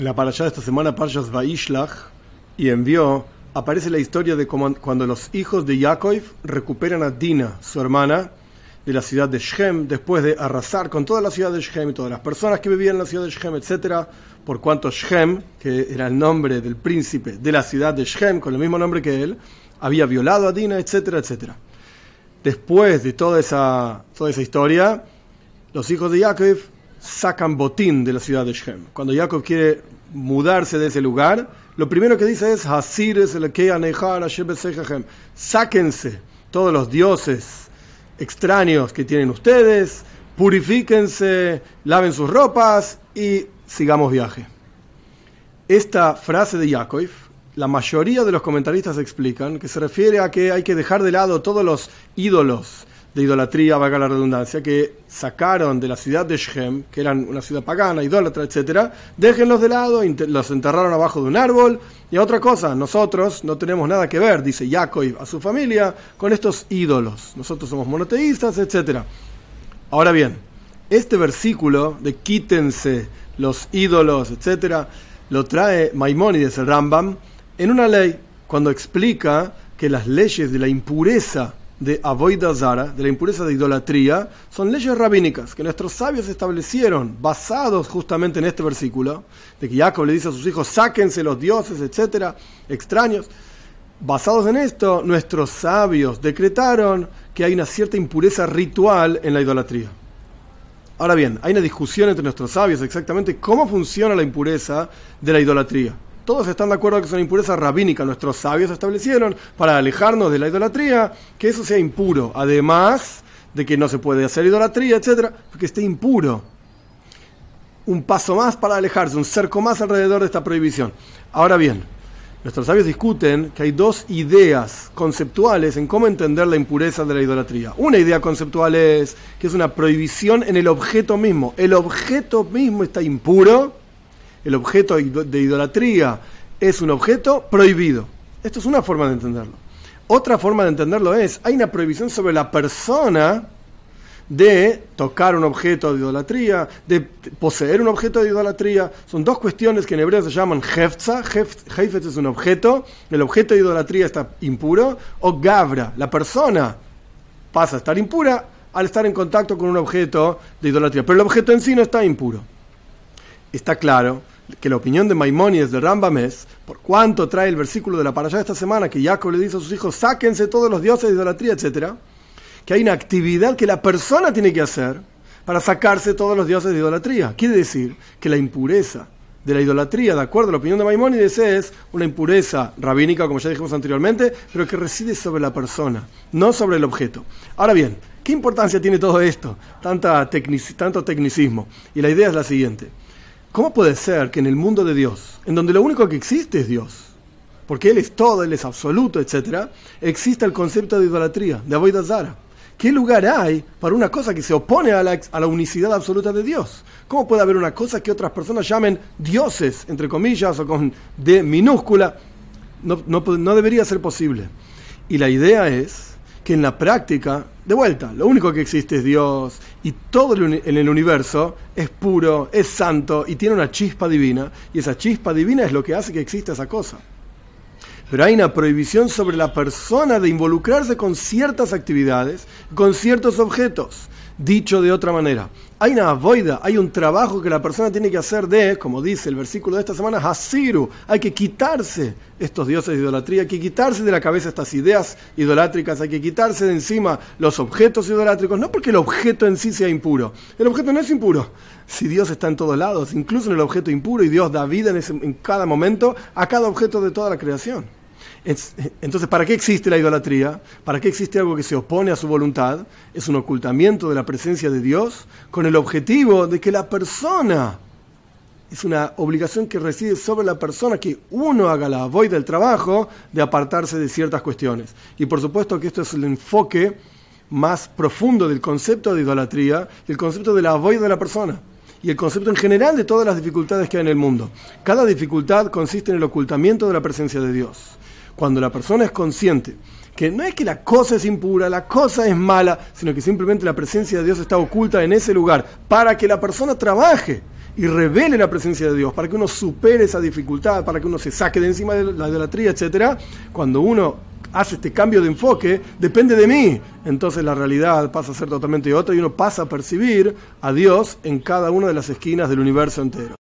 En la parashá de esta semana, Parshas Vayishlach, y envió, aparece la historia de cuando los hijos de Jacob recuperan a Dina, su hermana, de la ciudad de Shem, después de arrasar con toda la ciudad de Shem y todas las personas que vivían en la ciudad de Shem, etc. Por cuanto Shem, que era el nombre del príncipe de la ciudad de Shem, con el mismo nombre que él, había violado a Dina, etc., etc. Después de toda esa historia, los hijos de Jacob sacan botín de la ciudad de Shem. Cuando Jacob quiere mudarse de ese lugar, lo primero que dice es sáquense todos los dioses extraños que tienen ustedes, purifíquense, laven sus ropas y sigamos viaje. Esta frase de Jacob, la mayoría de los comentaristas explican que se refiere a que hay que dejar de lado todos los ídolos de idolatría, valga la redundancia, que sacaron de la ciudad de Shem, que eran una ciudad pagana, idólatra, etc. Déjenlos de lado, los enterraron abajo de un árbol. Y otra cosa, nosotros no tenemos nada que ver, dice Jacob a su familia, con estos ídolos. Nosotros somos monoteístas, etc. Ahora bien, este versículo de quítense los ídolos, etc., lo trae Maimónides, el Rambam, en una ley, cuando explica que las leyes de la impureza de Avodah Zara, de la impureza de idolatría, son leyes rabínicas que nuestros sabios establecieron, basados justamente en este versículo, de que Jacob le dice a sus hijos, sáquense los dioses, etcétera, extraños. Basados en esto, nuestros sabios decretaron que hay una cierta impureza ritual en la idolatría. Ahora bien, hay una discusión entre nuestros sabios exactamente cómo funciona la impureza de la idolatría. Todos están de acuerdo que es una impureza rabínica. Nuestros sabios establecieron, para alejarnos de la idolatría, que eso sea impuro. Además de que no se puede hacer idolatría, etc., porque esté impuro. Un paso más para alejarse, un cerco más alrededor de esta prohibición. Ahora bien, nuestros sabios discuten que hay dos ideas conceptuales en cómo entender la impureza de la idolatría. Una idea conceptual es que es una prohibición en el objeto mismo. El objeto mismo está impuro. El objeto de idolatría es un objeto prohibido. Esto es una forma de entenderlo. Otra forma de entenderlo es, hay una prohibición sobre la persona de tocar un objeto de idolatría, de poseer un objeto de idolatría. Son dos cuestiones que en hebreo se llaman hefza. Hefetz es un objeto, el objeto de idolatría está impuro, o gavra, la persona pasa a estar impura al estar en contacto con un objeto de idolatría. Pero el objeto en sí no está impuro. Está claro que la opinión de Maimónides de Rambam es, por cuanto trae el versículo de la parashá de esta semana, que Jacob le dice a sus hijos, sáquense todos los dioses de idolatría, etc., que hay una actividad que la persona tiene que hacer para sacarse todos los dioses de idolatría. Quiere decir que la impureza de la idolatría, de acuerdo a la opinión de Maimónides, es una impureza rabínica, como ya dijimos anteriormente, pero que reside sobre la persona, no sobre el objeto. Ahora bien, ¿qué importancia tiene todo esto? Tanto tecnicismo. Y la idea es la siguiente. ¿Cómo puede ser que en el mundo de Dios, en donde lo único que existe es Dios, porque Él es todo, Él es absoluto, etc., exista el concepto de idolatría, de Avodah Zara? ¿Qué lugar hay para una cosa que se opone a la unicidad absoluta de Dios? ¿Cómo puede haber una cosa que otras personas llamen dioses, entre comillas, o con D minúscula? No debería ser posible. Y la idea es que en la práctica, de vuelta, lo único que existe es Dios, y todo en el universo es puro, es santo, y tiene una chispa divina, y esa chispa divina es lo que hace que exista esa cosa. Pero hay una prohibición sobre la persona de involucrarse con ciertas actividades, con ciertos objetos. Dicho de otra manera, hay una avoida, hay un trabajo que la persona tiene que hacer de, como dice el versículo de esta semana, hasiru, hay que quitarse estos dioses de idolatría, hay que quitarse de la cabeza estas ideas idolátricas, hay que quitarse de encima los objetos idolátricos, no porque el objeto en sí sea impuro, el objeto no es impuro, si Dios está en todos lados, incluso en el objeto impuro, y Dios da vida en cada momento a cada objeto de toda la creación. Entonces, ¿para qué existe la idolatría? ¿Para qué existe algo que se opone a su voluntad? Es un ocultamiento de la presencia de Dios con el objetivo de que la persona, es una obligación que reside sobre la persona, que uno haga la avoid del trabajo de apartarse de ciertas cuestiones. Y por supuesto que esto es el enfoque más profundo del concepto de idolatría, del concepto de la avoid de la persona. Y el concepto en general de todas las dificultades que hay en el mundo. Cada dificultad consiste en el ocultamiento de la presencia de Dios. Cuando la persona es consciente que no es que la cosa es impura, la cosa es mala, sino que simplemente la presencia de Dios está oculta en ese lugar para que la persona trabaje y revele la presencia de Dios, para que uno supere esa dificultad, para que uno se saque de encima de la idolatría, etc. Cuando uno hace este cambio de enfoque, depende de mí, entonces la realidad pasa a ser totalmente otra y uno pasa a percibir a Dios en cada una de las esquinas del universo entero.